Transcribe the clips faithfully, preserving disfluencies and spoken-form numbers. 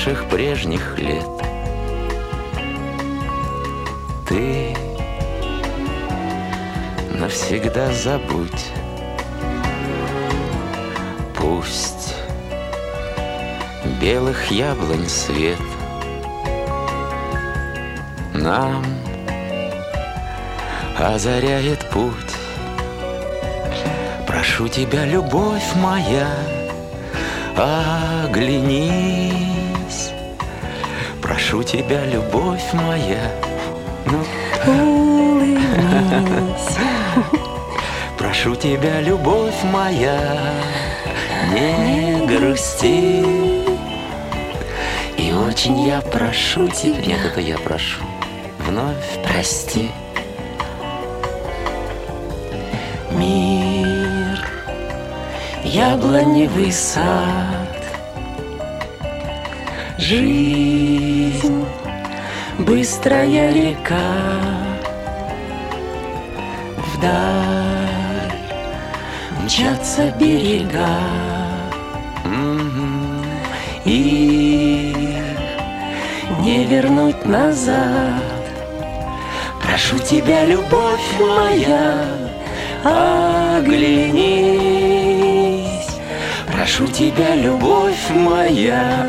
наших прежних лет. Ты навсегда забудь, пусть белых яблонь свет нам озаряет путь. Прошу тебя, любовь моя, оглянись. Прошу тебя, любовь моя, ну, улыбнись. Прошу тебя, любовь моя, не грусти. И очень я прошу тебя, нет, это я прошу, вновь прости. Мир, яблоневый сад, жизнь, быстрая река, вдаль мчатся берега, и не вернуть назад. Прошу тебя, любовь моя, оглянись. Прошу тебя, любовь моя,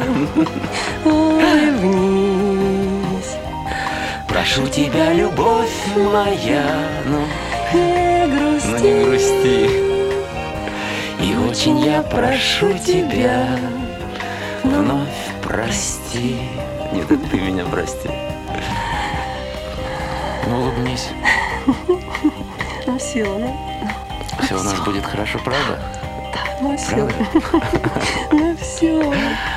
Улыбнись. прошу тебя, любовь моя, ну, Не грусти. ну не грусти. И очень я прошу тебя, вновь прости. Нет, это ты меня прости. Ну, улыбнись. Ну все, ну. Все у нас будет хорошо, правда? Ну все. Правда? Ну все.